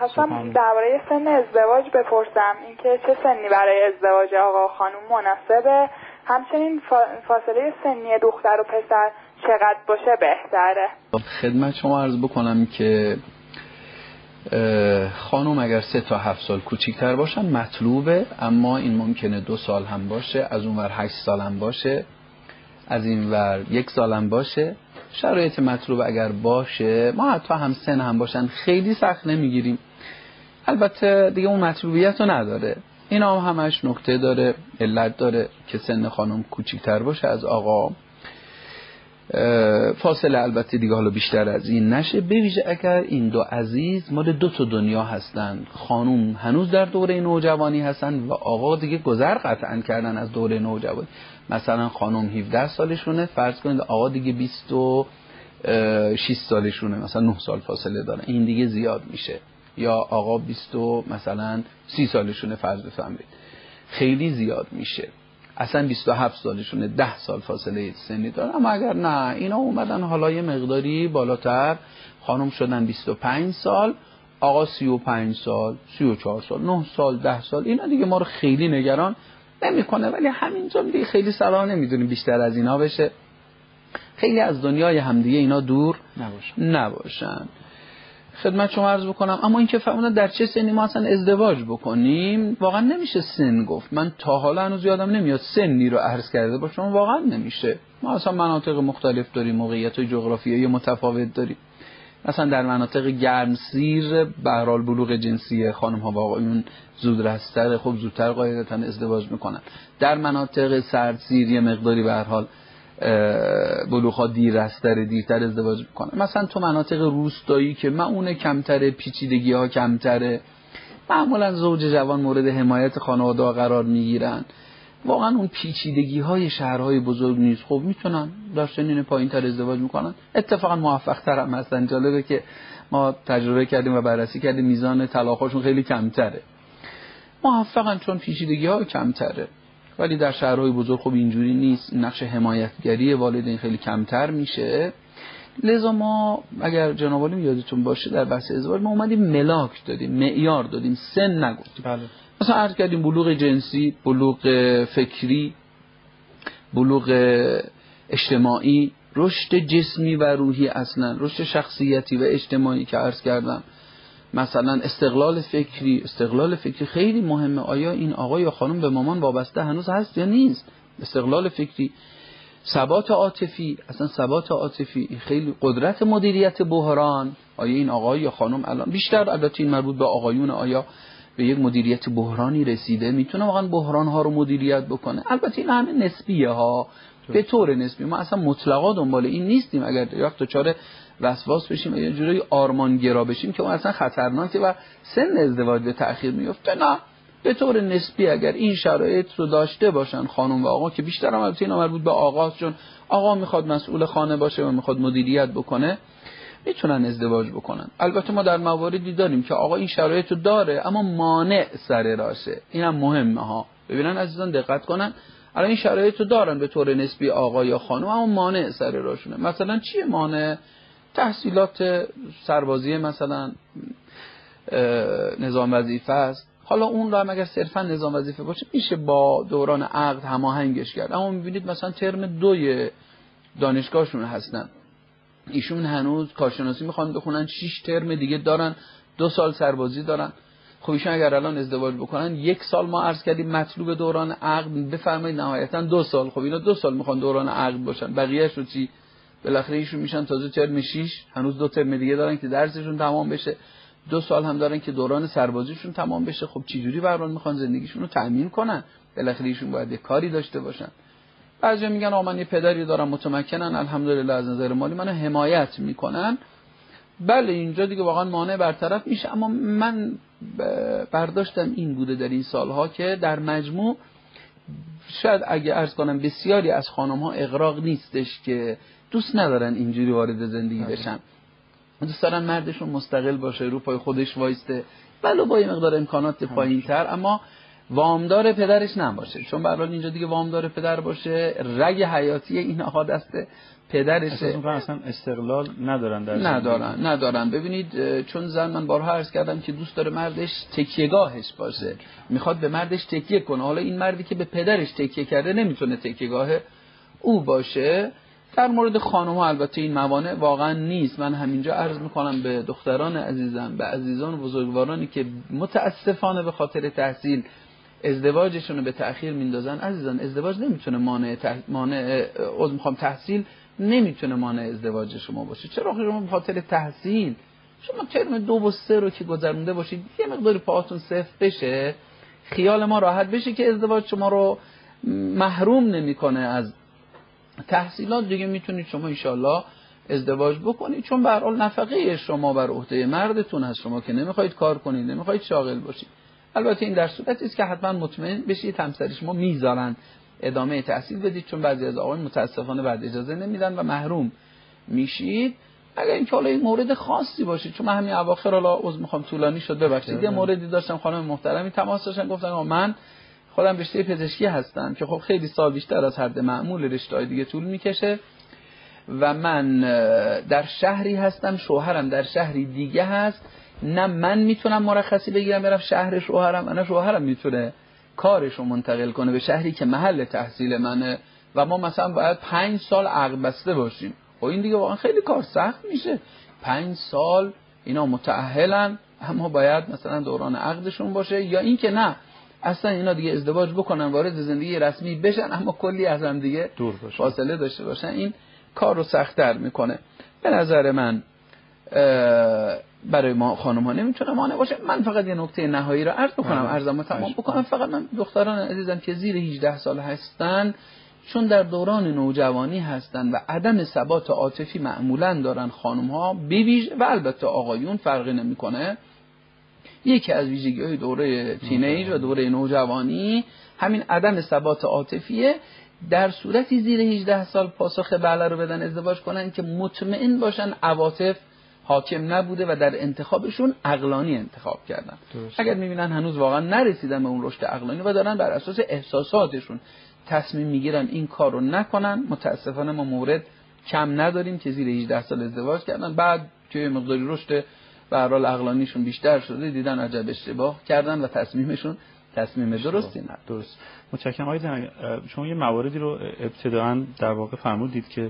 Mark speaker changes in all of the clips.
Speaker 1: خواستم درباره سن ازدواج بپرسم، اینکه چه سنی برای ازدواج آقا و خانم مناسبه، همچنین فاصله سنی دختر و پسر چقدر باشه بهتره.
Speaker 2: خدمت شما عرض بکنم که خانم اگر 3 تا 7 سال کوچیک‌تر باشن مطلوبه، اما این ممکنه 2 سال هم باشه، از اون ور 8 سال هم باشه، از این ور 1 سال هم باشه. شرایط مطلوب اگر باشه، ما حتی هم سن هم باشن خیلی سخت نمیگیریم. البته دیگه اون مطلوبیت رو نداره. این هم همش نکته داره، علت داره که سن خانم کوچیک‌تر باشه از آقا. فاصله البته دیگه حالا بیشتر از این نشه، به ویژه اگر این دو عزیز مال 2 تا دنیا هستن. خانم هنوز در دوره نوجوانی هستن و آقا دیگه گذر قطعا کردن از دوره نوجوانی. مثلا خانم 17 سالشونه، فرض کنید آقا دیگه 26 سالشونه، مثلا 9 سال فاصله دارن، این دیگه زیاد میشه. یا آقا 20 مثلا 30 سالشونه، فرض بفرمایید، خیلی زیاد میشه. اصلا 27 سالشونه، 10 سال فاصله سنی دارن. اما اگر نه، اینا اومدن حالا یه مقداری بالاتر، خانم شدن 25 سال، آقا 35 سال، 34 سال، 9 سال، 10 سال، اینا دیگه ما رو خیلی نگران نمیکنه. ولی همینجا دیگه خیلی صلاح نمیدونیم بیشتر از اینا بشه، خیلی از دنیای همدیگه اینا دور نباشن. خدمت شما عرض بکنم، اما این که فرمودن در چه سنی ما اصلا ازدواج بکنیم، واقعا نمیشه سن گفت. من تا حالا هنوز یادم نمیاد سنی رو عرض کرده باشم، واقعا نمیشه. ما اصلا مناطق مختلف داریم، موقعیت‌های جغرافیایی متفاوت داریم. مثلا در مناطق گرمسیر به هر حال بلوغ جنسی خانم‌ها و آقایون زودرس‌تره، خب زودتر قاعدتاً ازدواج میکنن. در مناطق سردسیر یه مقداری به هر حال بلوغ‌ها دیرتر ازدواج میکنن. مثلا تو مناطق روستایی که معونه کمتره، پیچیدگی‌ها کمتره، معمولا زوج جوان مورد حمایت خانواده قرار میگیرن، واقعا اون پیچیدگی‌های شهرهای بزرگ نیست، خب میتونن در سنین پایین‌تر ازدواج میکنن، اتفاقا موفق‌تر هم هستن. جالبه که ما تجربه کردیم و بررسی کردیم میزان طلاق‌هاشون خیلی کمتره، موفقن چون پیچیدگی‌ها کمتره. ولی در شهرهای بزرگ خب اینجوری نیست، نقش حمایتگری والدین خیلی کمتر میشه. لذا ما اگر جناب عالی یادتون باشه در بحث ازدواج ما اومدیم ملاک دادیم، معیار دادیم، سن نگفتیم.
Speaker 3: بله.
Speaker 2: مثلا عرض کردیم بلوغ جنسی، بلوغ فکری، بلوغ اجتماعی، رشد جسمی و روحی، اصلا رشد شخصیتی و اجتماعی که عرض کردم. مثلا استقلال فکری خیلی مهمه. آیا این آقا یا خانم به مامان وابسته هنوز هست یا نیست؟ استقلال فکری، ثبات عاطفی، اصلا ثبات عاطفی خیلی، قدرت مدیریت بحران. آیا این آقا یا خانم الان بیشتر البته این مربوط به آقایون، آیا به یک مدیریت بحرانی رسیده، میتونه واقعا بحران ها رو مدیریت بکنه؟ البته این همه نسبیه ها، به طور نسبی. ما اصلا مطلقا دنبال این نیستیم. اگر یک دچار وسواس بشیم یا یه جوری آرمانگرا بشیم که اون اصلا خطرناکه و سن ازدواج به تأخیر میفته، نه، به طور نسبی اگر این شرایط رو داشته باشن خانم و آقا، که بیشتر هم البته اینا مربوط به آقاست، چون آقا میخواد مسئول خانه باشه و میخواد مدیریت بکنه، میتونن ازدواج بکنن. البته ما در مواردی داریم که آقا این شرایط رو داره اما مانع سر راشه، اینم مهمه ها. ببینن عزیزان دقت کنن، الان این شرایط رو دارن به طور نسبی آقا یا خانم، اما مانع سر راشونه. مثلا چیه مانع؟ تحصیلات سربازی، مثلا نظام وظیفه است. حالا اون رو هم اگر صرفا نظام وظیفه باشه میشه با دوران عقد هماهنگش کرد، اما میبینید مثلا ترم 2 دانشگاهشون هستن، ایشون هنوز کارشناسی میخوان بخونن، 6 ترم دیگه دارن، 2 سال سربازی دارن. خب ایشون اگر الان ازدواج بکنن 1 سال ما عرض کردیم مطلوب دوران عقد، بفرمایید نهایتا 2 سال. خب اینا 2 سال میخوان دوران عقد باشن، بقیه‌اش رو چی؟ بالاخره ایشون میشن تازه ترم 6، هنوز 2 ترم دیگه دارن که درسشون تمام بشه، 2 سال هم دارن که دوران سربازیشون تمام بشه. خب چه جوری برای میخوان زندگیشون رو تأمین کنن؟ بالاخره ایشون باید یه کاری داشته باشن. بعضیا میگن آقا من یه پدری دارم متمکنن، الحمدلله از نظر مالی منو حمایت میکنن. بله اینجا دیگه واقعا مانع برطرف میشه، اما من برداشتم این بوده در این سالها که در مجموع شاید اگه عرض کنم بسیاری از خانم‌ها اغراق نیستش که دوست ندارن اینجوری وارد زندگی بشن، دوست دارن مردشون مستقل باشه، رو پای خودش وایسته، ولو با یه مقدار امکانات پایین‌تر، اما وامدار پدرش نباشه، چون به هر حال اینجا دیگه وامدار پدر باشه رگ حیاتی این آقا دست پدرشه.
Speaker 3: اصلا استقلال ندارن در
Speaker 2: ندارن. ببینید چون زن، من بارها عرض کردم که دوست داره مردش تکیه‌گاهش باشه، میخواد به مردش تکیه کنه. حالا این مردی که به پدرش تکیه کرده نمیتونه تکیه‌گاه او باشه. در مورد خانم‌ها البته این موانع واقعا نیست. من همینجا عرض میکنم به دختران عزیزم، به عزیزان و بزرگوارانی که متاسفانه به خاطر تحصیل ازدواجشون رو به تأخیر میندازن، عزیزان ازدواج نمیتونه تحصیل نمیتونه مانع ازدواج شما باشه. چرا شما به خاطر تحصیل شما ترم 2 و 3 رو که گذرونده باشید یه مقداری پاهاتون صفر بشه، خیال ما راحت بشه که ازدواج شما رو محروم نمیکنه از تحصیلات، دیگه میتونید شما انشالله ازدواج بکنید، چون به هر حال نفقه شما بر عهده مردتون هست، شما که نمیخواید کار کنید، نمیخواید شاغل باشید. البته این در صورتی است که حتما مطمئن بشید همسر شما میذارن ادامه تحصیل بدید، چون بعضی از آقایان متاسفانه بعد اجازه نمیدن و محروم میشید. اگر اینکه حالا این مورد خاصی باشه، چون من همین اواخر حالا میخوام طولانی شد ببخشید، یه موردی داشتم خانم محترمی تماس داشتن، گفتن من خودم رشته پزشکی هستم که خب خیلی سال بیشتر از حد معمول رشته‌های دیگه طول میکشه و من در شهری هستم، شوهرم در شهری دیگه هست، نه من میتونم مرخصی بگیرم برم شهر شوهرم، نه شوهرم میتونه کارش رو منتقل کنه به شهری که محل تحصیل منه و ما مثلا باید 5 سال عقد بسته باشیم. خب این دیگه واقعا خیلی کار سخت میشه. 5 سال اینا متأهلن اما باید مثلا دوران عقدشون باشه، یا این که نه اصلا اینا دیگه ازدواج بکنن وارد زندگی رسمی بشن اما کلی از هم دیگه فاصله داشته باشن. این کار رو سخت‌تر میکنه. به نظر من برای ما خانم ها نمیتونه مانع باشه. من فقط یه نکته نهایی رو عرض بکنم، عرضمو تمام بکنم. فقط من دختران عزیزم که زیر 18 سال هستن، چون در دوران نوجوانی هستن و عدم ثبات عاطفی معمولا دارن خانم ها بویژه و البته آقایون فرقی نمیکنه، یکی از ویژگی‌های دوره تینیج و دوره نوجوانی همین عدم ثبات عاطفیه. در صورتی زیر 18 سال پاسخ بله رو بدن، ازدواج کنن که مطمئن باشن عواطف حاکم نبوده و در انتخابشون عقلانی انتخاب کردن. اگر میبینن هنوز واقعا نرسیدن به اون رشد عقلانی و دارن بر اساس احساساتشون تصمیم میگیرن این کار رو نکنن، متاسفانه ما مورد کم نداریم که زیر 18 سال ازدواج کردن، بعد که مقداری رشد به هر حال عقلانیشون بیشتر شده دیدن عجب اشتباه کردن و تصمیمشون تصمیم درستی نه.
Speaker 3: درست. متشکرم. آقای زنگ، شما یه مواردی رو ابتداً در واقع فرمودید که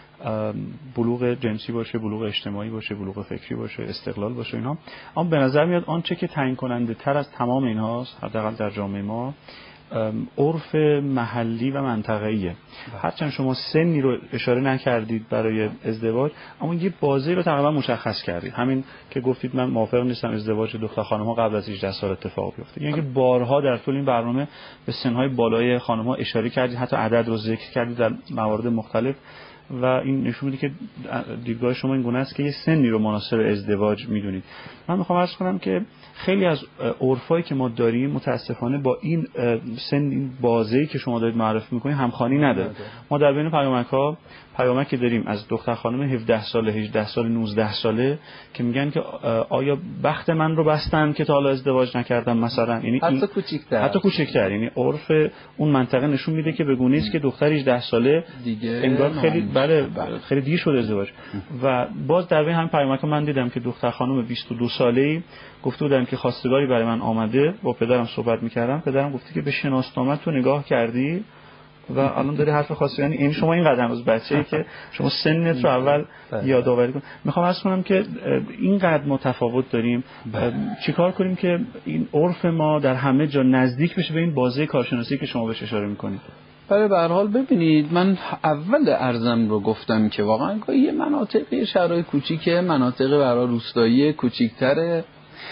Speaker 3: بلوغ جنسی باشه، بلوغ اجتماعی باشه، بلوغ فکری باشه، استقلال باشه، اینا. اما به نظر میاد آنچه که تعیین کننده تر از تمام اینهاست، حداقل در جامعه ما، عرف محلی و منطقه‌ایه. هرچند شما سنی رو اشاره نکردید برای ازدواج، اما یه بازه رو تقریبا مشخص کردید. همین که گفتید من موافق نیستم ازدواج دختر خانم‌ها قبل از 18 سال اتفاق بیفته. یعنی که بارها در طول این برنامه به سن‌های بالای خانم‌ها اشاره کردید، حتی عدد رو ذکر کردید در موارد مختلف و این نشون میده که دیدگاه شما این گونه است که یه سنی رو مناسب ازدواج میدونید. من میخوام عرض کنم که خیلی از عرفایی که ما داریم متاسفانه با این سن، این بازه‌ای که شما دارید معرفی میکنید همخوانی نداره. ما در بین پیامک‌ها پیامکی داریم از دختر خانم 17 ساله، 18 ساله، 19 ساله که میگن که آیا بخت من رو بستن که تا حالا ازدواج نکردم مثلا، یعنی حتی کوچکتر، یعنی عرف اون منطقه نشون میده که به گونه است که دختر 18 ساله دیگه انگار خیلی خیلی دیر شده ازدواج. و باز در بین همین پیامک من دیدم که دختر خانم 22 ساله‌ای گفته بودن که خواستگاری برای من آمده، با پدرم صحبت می‌کردم، پدرم گفته که به شناسنامه تو نگاه کردی و الان داری حرف خواستگاری، یعنی شما این قدم از بچه‌ای که شما سنت رو اول یادآوری کن. میخوام عرض کنم که اینقدر متفاوت داریم، چیکار کنیم که این عرف ما در همه جا نزدیک بشه به این بازه کارشناسی که شما بهش اشاره می‌کنید؟
Speaker 2: برای به هر حال ببینید، من اول ارزم رو گفتم که واقعا یه مناطق شهرهای کوچیکه، مناطق برای روستایی کوچیک‌تر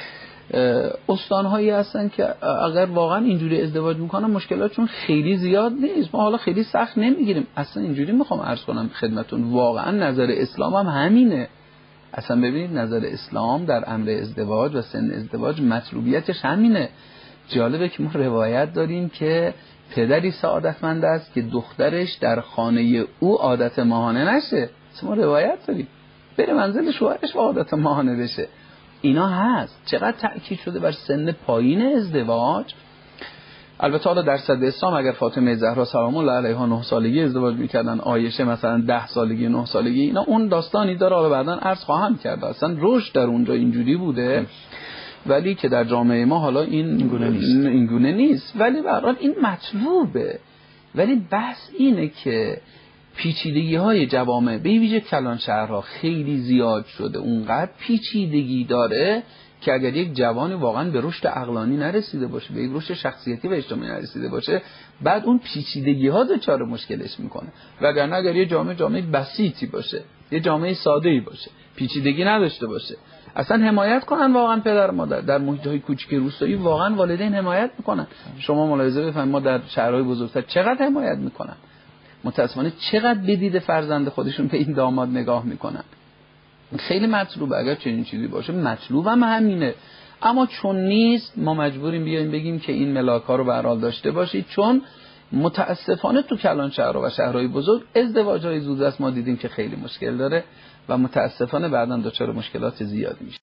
Speaker 2: استان‌هایی هستن که اگر واقعا اینجوری ازدواج میکنن مشکلاتشون خیلی زیاد نیست، ما حالا خیلی سخت نمیگیریم. اصلا اینجوری میخوام عرض کنم خدمتون، واقعا نظر اسلام هم همینه. اصلا ببینید نظر اسلام در امر ازدواج و سن ازدواج مطلوبیتش همینه. جالبه که ما روایت داریم که پدری سعادتمند است که دخترش در خانه او عادت ماهانه نشه. ما روایت داریم بره منزل شوهرش و عادت ماهانه بشه. اینا هست. چقدر تأکید شده بر سن پایین ازدواج. البته حالا در صدر اسلام اگر فاطمه زهرا سلام الله علیها 9 سالگی ازدواج میکردن، عایشه مثلا 10 سالگی 9 سالگی، اینا اون داستانی داره، حالا بعداً عرض خواهم کرد اصلا رشد در اونجا اینجوری بوده، ولی که در جامعه ما حالا این گونه نیست. ولی به هر حال این مطلوبه. ولی بحث اینه که پیچیدگی‌های جوامع به ویژه کلانشهرها خیلی زیاد شده، اونقدر پیچیدگی داره که اگر یک جوانی واقعا به رشد عقلانی نرسیده باشه، به یک رشد شخصیتی و اجتماعی نرسیده باشه، بعد اون پیچیدگی‌ها دچار مشکلش میکنه. وگرنه اگر یه جامعه بسیطی باشه، یه جامعه ساده‌ای باشه، پیچیدگی نداشته باشه، اصلا حمایت کنن واقعا پدر مادر در محیط‌های کوچیک روستایی، واقعا والدین حمایت میکنن. شما ملاحظه بفرمایید ما در شهرهای بزرگتر چقدر حمایت میکنن، متأسفانه چقدر به دید فرزند خودشون به این داماد نگاه میکنن. خیلی مطلوبه اگر چنین چیزی باشه، مطلوب هم همینه، اما چون نیست ما مجبوریم بیایم بگیم که این ملاک‌ها رو به هر حال داشته باشید، چون متاسفانه تو کلانشهرها و شهرهای بزرگ ازدواج‌های زودرس ما دیدیم که خیلی مشکل داره و متاسفانه بعداً دچار مشکلات زیادی میشه.